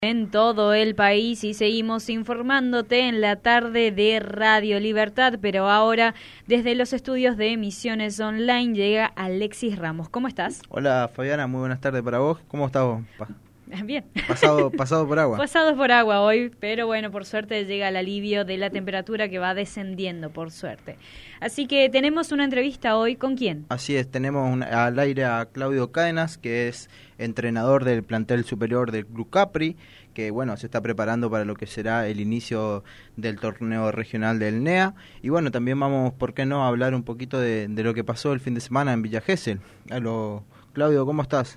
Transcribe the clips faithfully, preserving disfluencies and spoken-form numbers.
En todo el país y seguimos informándote en la tarde de Radio Libertad, pero ahora desde los estudios de Emisiones Online llega Alexis Ramos. ¿Cómo estás? Hola Fabiana, muy buenas tardes para vos. ¿Cómo estás vos? Pa Bien. Pasado, pasado por agua. Pasados por agua hoy, pero bueno, por suerte llega el alivio de la temperatura que va descendiendo, por suerte. Así que tenemos una entrevista hoy, ¿con quién? Así es, tenemos un, al aire a Claudio Cádenas, que es entrenador del plantel superior del Club Capri, que bueno, se está preparando para lo que será el inicio del torneo regional del N E A. Y bueno, también vamos, ¿por qué no?, a hablar un poquito de, de lo que pasó el fin de semana en Villa Gesell. Aló, Claudio, ¿cómo estás?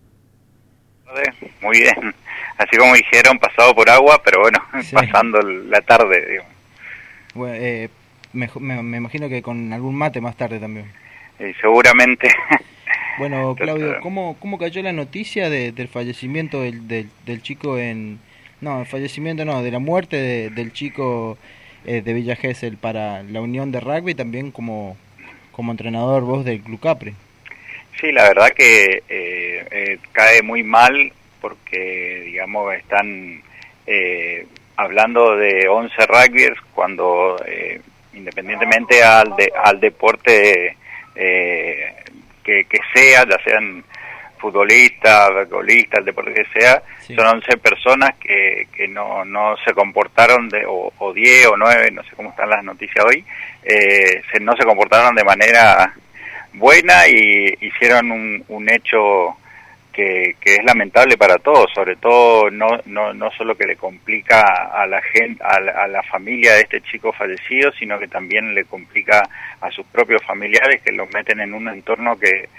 Muy bien, así como dijeron, pasado por agua, pero bueno, sí. Pasando la tarde, digamos. Bueno, eh, me, me, me imagino que con algún mate más tarde también. Eh, seguramente. Bueno, Claudio, ¿cómo, cómo cayó la noticia de, del fallecimiento del, del, del chico en... No, el fallecimiento no, de la muerte de, del chico eh, de Villa Gesell para la Unión de Rugby, también como, como entrenador vos del Club Capri? Sí, la verdad que eh, eh, cae muy mal porque, digamos, están eh, hablando de once rugbyers cuando, eh, independientemente al, de, al deporte eh, que, que sea, ya sean futbolistas, golistas, el deporte que sea, sí. Son once personas que, que no, no se comportaron, de, o, o diez o nueve, no sé cómo están las noticias hoy, eh, se, no se comportaron de manera buena y hicieron un, un hecho que, que es lamentable para todos, sobre todo no no no solo que le complica a la gente, a la, a la familia de este chico fallecido, sino que también le complica a sus propios familiares, que los meten en un entorno que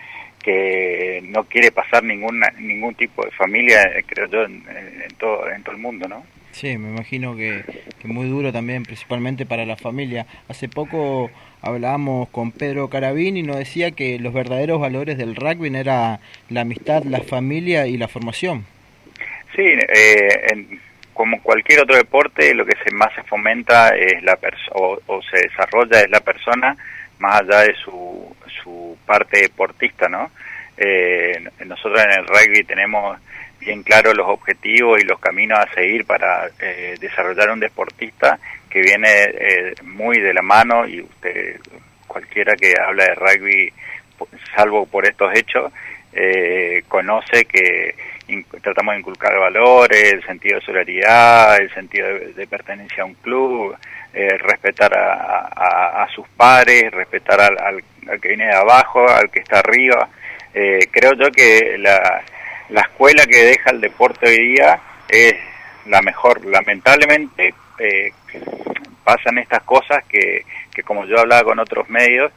que no quiere pasar ninguna ningún tipo de familia, creo yo, en, en todo en todo el mundo, ¿no? Sí, me imagino que, que muy duro también, principalmente para la familia. Hace poco hablábamos con Pedro Carabini y nos decía que los verdaderos valores del rugby era la amistad, la familia y la formación. Sí, eh, en, como cualquier otro deporte, lo que se más se fomenta es la perso- o, o se desarrolla es la persona, más allá de su, su parte deportista, ¿no? Eh, nosotros en el rugby tenemos bien claro los objetivos y los caminos a seguir para eh, desarrollar un deportista que viene eh, muy de la mano, y usted, cualquiera que habla de rugby, salvo por estos hechos, eh, conoce que in, tratamos de inculcar valores, el sentido de solidaridad, el sentido de, de pertenencia a un club, eh, respetar a, a, a sus pares, respetar al, al, al que viene de abajo, al que está arriba. Eh, creo yo que la La escuela que deja el deporte hoy día es la mejor. Lamentablemente eh, pasan estas cosas que, que, como yo hablaba con otros medios,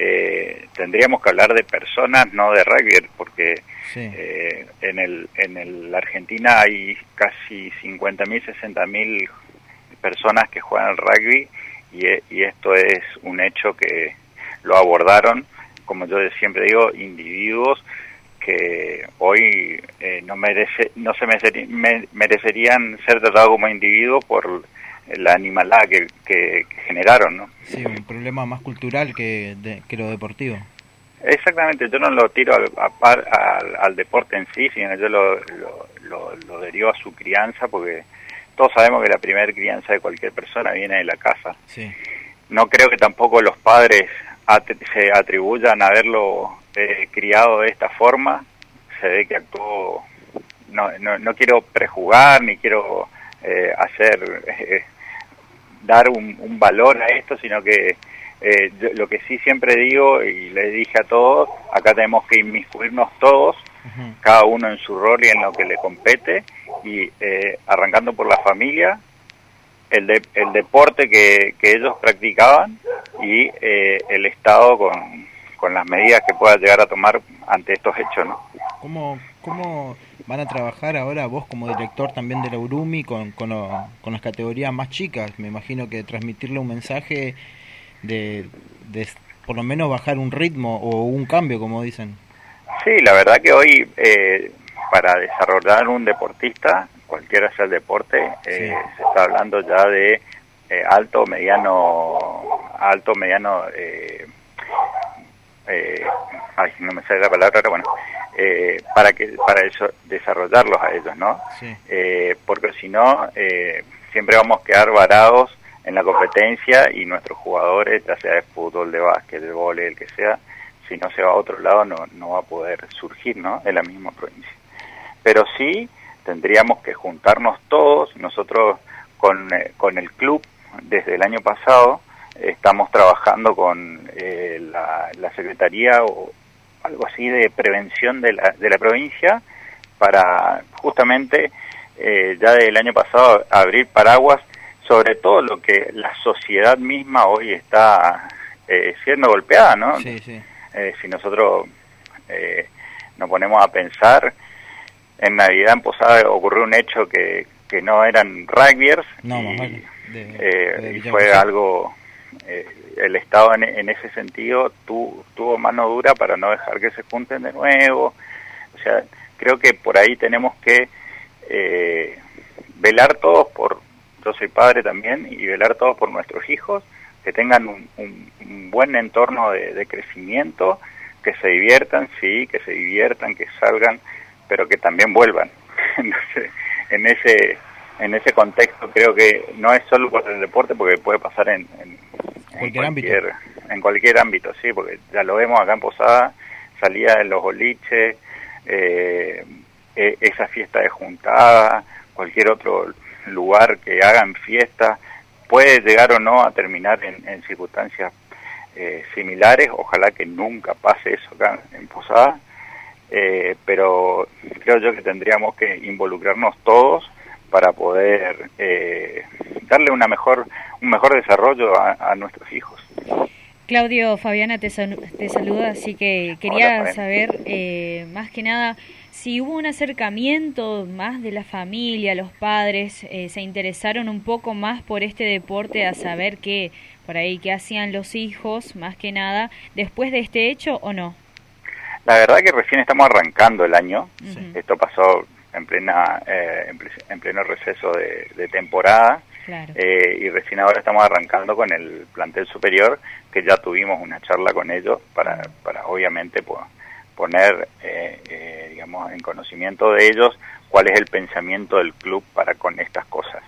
eh, tendríamos que hablar de personas, no de rugby, porque sí. eh, en el en el Argentina hay casi cincuenta mil, sesenta mil personas que juegan al rugby, y, y esto es un hecho que lo abordaron, como yo siempre digo, individuos que hoy eh, no merece no se merecerían, me, merecerían ser tratados como individuos por la animalada que, que, que generaron, ¿no? Sí, un problema más cultural que, de, que lo deportivo. Exactamente, yo no lo tiro al, a, al, al deporte en sí, sino yo lo, lo, lo, lo derivo a su crianza, porque todos sabemos que la primera crianza de cualquier persona viene de la casa. Sí. No creo que tampoco los padres at se atribuyan a haberlo eh, criado de esta forma. Se ve que actuó, no, no, no quiero prejugar ni quiero eh, hacer eh, dar un, un valor a esto, sino que eh, yo, lo que sí siempre digo y les dije a todos, acá tenemos que inmiscuirnos todos, uh-huh. Cada uno en su rol y en lo que le compete, y eh, arrancando por la familia, el, de, el deporte que, que ellos practicaban, y eh, el Estado con, con las medidas que pueda llegar a tomar ante estos hechos, ¿no? ¿Cómo, cómo van a trabajar ahora vos como director también de la Urumi con, con, lo, con las categorías más chicas? Me imagino que transmitirle un mensaje de, de por lo menos bajar un ritmo o un cambio, como dicen. Sí, la verdad que hoy eh, para desarrollar un deportista, cualquiera sea el deporte, eh, sí. Se está hablando ya de eh, alto, mediano, alto, mediano, eh, eh, ay, no me sale la palabra, pero bueno, eh, para que para eso desarrollarlos a ellos, ¿no? Sí. Eh, porque si no, eh, siempre vamos a quedar varados en la competencia y nuestros jugadores, ya sea de fútbol, de básquet, de vóley, el que sea, si no se va a otro lado no, no va a poder surgir, ¿no?, en la misma provincia. Pero sí tendríamos que juntarnos todos. Nosotros con, eh, con el club desde el año pasado estamos trabajando con eh, la, la Secretaría o algo así de prevención de la, de la provincia para justamente eh, ya del año pasado abrir paraguas sobre todo lo que la sociedad misma hoy está eh, siendo golpeada, ¿no? Sí, sí. Eh, si nosotros eh, nos ponemos a pensar, en Navidad en Posada ocurrió un hecho que, que no eran rugbyers no, y, de, eh, de y fue algo, eh, el Estado en, en ese sentido tu, tuvo mano dura para no dejar que se junten de nuevo. O sea, creo que por ahí tenemos que eh, velar todos por, yo soy padre también, y velar todos por nuestros hijos, que tengan un, un, un buen entorno de, de crecimiento, que se diviertan, sí, que se diviertan, que salgan, pero que también vuelvan. Entonces, en ese en ese contexto creo que no es solo por el deporte, porque puede pasar en, en, cualquier, en cualquier ámbito. En cualquier ámbito, sí, porque ya lo vemos acá en Posada, salía en los boliches, eh, eh, esa fiesta de juntada, cualquier otro lugar que hagan fiesta, puede llegar o no a terminar en, en circunstancias eh, similares. Ojalá que nunca pase eso acá en Posada, eh, pero creo yo que tendríamos que involucrarnos todos para poder eh, darle una mejor un mejor desarrollo a, a nuestros hijos. Claudio, Fabiana te, te saluda, así que quería Hola, saber eh, más que nada si hubo un acercamiento más de la familia, los padres eh, se interesaron un poco más por este deporte, a saber qué por ahí qué hacían los hijos, más que nada, después de este hecho, ¿o no? La verdad que recién estamos arrancando el año. Uh-huh. Esto pasó en plena eh, en pleno receso de, de temporada. Claro. Eh, y recién ahora estamos arrancando con el plantel superior, que ya tuvimos una charla con ellos para, para obviamente pues, poner eh, eh, digamos en conocimiento de ellos cuál es el pensamiento del club para con estas cosas.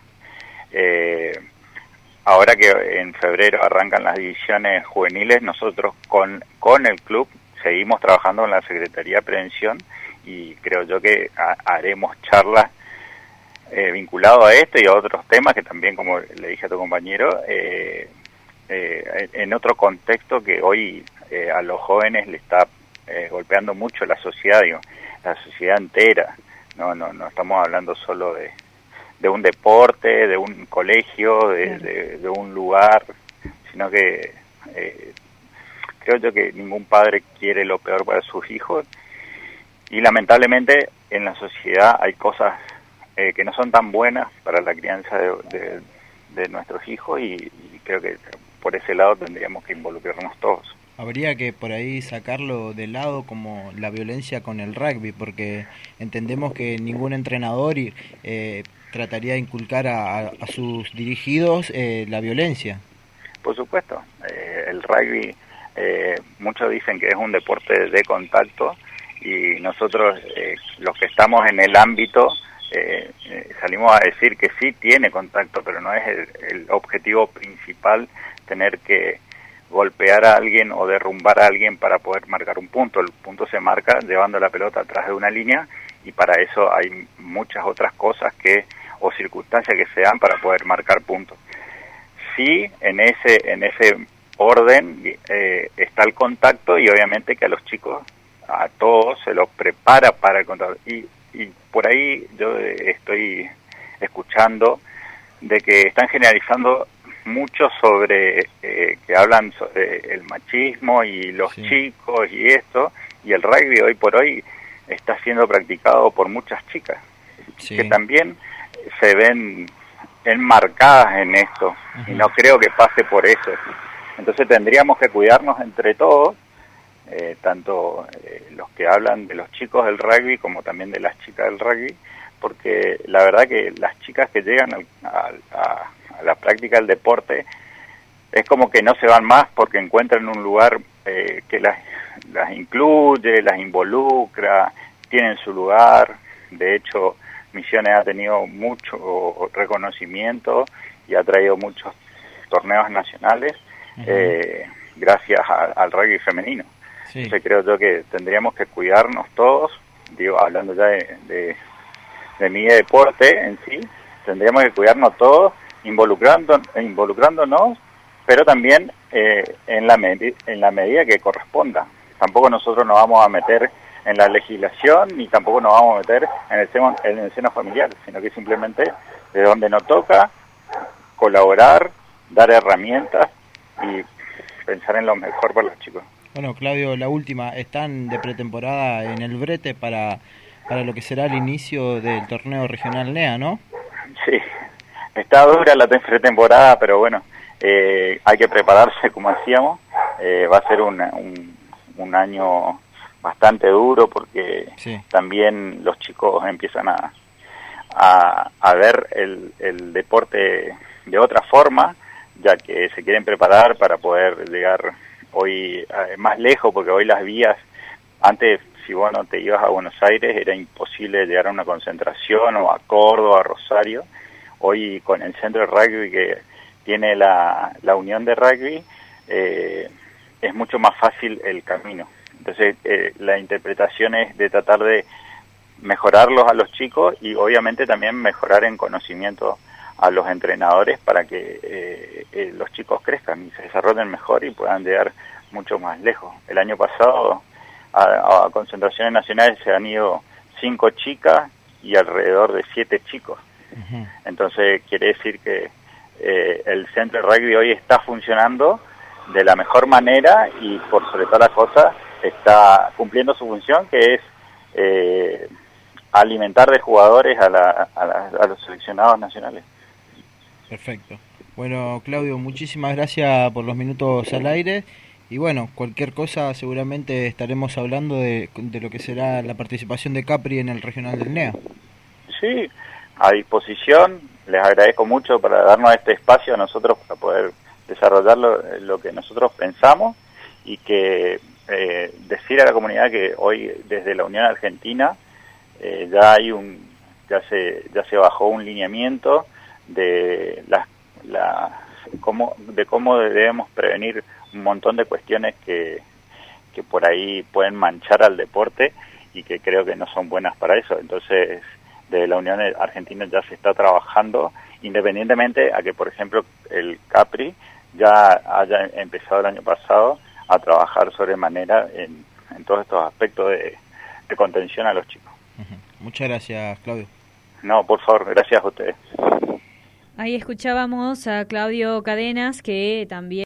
Eh, ahora que en febrero arrancan las divisiones juveniles, nosotros con, con el club seguimos trabajando en la Secretaría de Prevención y creo yo que ha, haremos charlas Eh, vinculado a esto y a otros temas que también, como le dije a tu compañero, eh, eh, en otro contexto que hoy eh, a los jóvenes le está eh, golpeando mucho la sociedad, digo, la sociedad entera. No, no, no estamos hablando solo de, de un deporte, de un colegio, de, claro. de, de un lugar, sino que eh, creo yo que ningún padre quiere lo peor para sus hijos y lamentablemente en la sociedad hay cosas Eh, que no son tan buenas para la crianza de, de, de nuestros hijos y, y creo que por ese lado tendríamos que involucrarnos todos. Habría que por ahí sacarlo de lado como la violencia con el rugby, porque entendemos que ningún entrenador eh, trataría de inculcar a, a sus dirigidos eh, la violencia. Por supuesto, eh, el rugby, eh, muchos dicen que es un deporte de contacto y nosotros eh, los que estamos en el ámbito Eh, eh, salimos a decir que sí tiene contacto, pero no es el, el objetivo principal tener que golpear a alguien o derrumbar a alguien para poder marcar un punto. El punto se marca llevando la pelota atrás de una línea y para eso hay muchas otras cosas que o circunstancias que se dan para poder marcar puntos. Sí, en ese en ese orden eh, está el contacto y obviamente que a los chicos, a todos, se los prepara para el contacto. Y Y por ahí yo estoy escuchando de que están generalizando mucho sobre, eh, que hablan sobre el machismo y los sí. chicos y esto, y el rugby hoy por hoy está siendo practicado por muchas chicas, sí. que también se ven enmarcadas en esto, uh-huh. y no creo que pase por eso. Entonces tendríamos que cuidarnos entre todos, Eh, tanto eh, los que hablan de los chicos del rugby como también de las chicas del rugby, porque la verdad que las chicas que llegan a, a, a la práctica del deporte es como que no se van más porque encuentran un lugar eh, que las, las incluye, las involucra, tienen su lugar. De hecho, Misiones ha tenido mucho reconocimiento y ha traído muchos torneos nacionales uh-huh. eh, gracias a, al rugby femenino. Sí. Entonces creo yo que tendríamos que cuidarnos todos, digo, hablando ya de, de, de mi deporte en sí, tendríamos que cuidarnos todos, involucrando, involucrándonos, pero también eh, en, la med- en la medida que corresponda. Tampoco nosotros nos vamos a meter en la legislación ni tampoco nos vamos a meter en el seno, en el seno familiar, sino que simplemente de donde nos toca colaborar, dar herramientas y pensar en lo mejor para los chicos. Bueno, Claudio, la última, están de pretemporada en el brete para, para lo que será el inicio del torneo regional N E A, ¿no? Sí, está dura la pretemporada, pero bueno, eh, hay que prepararse como hacíamos, eh, va a ser un, un, un año bastante duro porque sí. También los chicos empiezan a, a, a ver el, el deporte de otra forma, ya que se quieren preparar para poder llegar hoy eh, más lejos, porque hoy las vías, antes si vos no te ibas a Buenos Aires era imposible llegar a una concentración o a Córdoba, a Rosario. Hoy con el centro de rugby que tiene la, la unión de rugby, eh, es mucho más fácil el camino. Entonces eh, la interpretación es de tratar de mejorarlos a los chicos y obviamente también mejorar en conocimiento a los entrenadores para que eh, eh, los chicos crezcan y se desarrollen mejor y puedan llegar mucho más lejos. El año pasado a, a concentraciones nacionales se han ido cinco chicas y alrededor de siete chicos. Uh-huh. Entonces quiere decir que eh, el centro de rugby hoy está funcionando de la mejor manera y por sobre todas las cosas está cumpliendo su función, que es eh, alimentar de jugadores a, la, a, la, a los seleccionados nacionales. Perfecto. Bueno, Claudio, muchísimas gracias por los minutos al aire y bueno, cualquier cosa seguramente estaremos hablando de, de lo que será la participación de Capri en el regional del N E A. Sí, a disposición, les agradezco mucho para darnos este espacio a nosotros para poder desarrollar lo, lo que nosotros pensamos y que eh, decir a la comunidad que hoy desde la Unión Argentina eh, ya hay un ya se ya se bajó un lineamiento de las la, cómo de cómo debemos prevenir un montón de cuestiones que que por ahí pueden manchar al deporte y que creo que no son buenas para eso. Entonces de la Unión Argentina ya se está trabajando, independientemente a que, por ejemplo, el Capri ya haya empezado el año pasado a trabajar sobremanera en, en todos estos aspectos de, de contención a los chicos. Uh-huh. Muchas gracias, Claudio. No, por favor, gracias a ustedes. Ahí escuchábamos a Claudio Cadenas, que también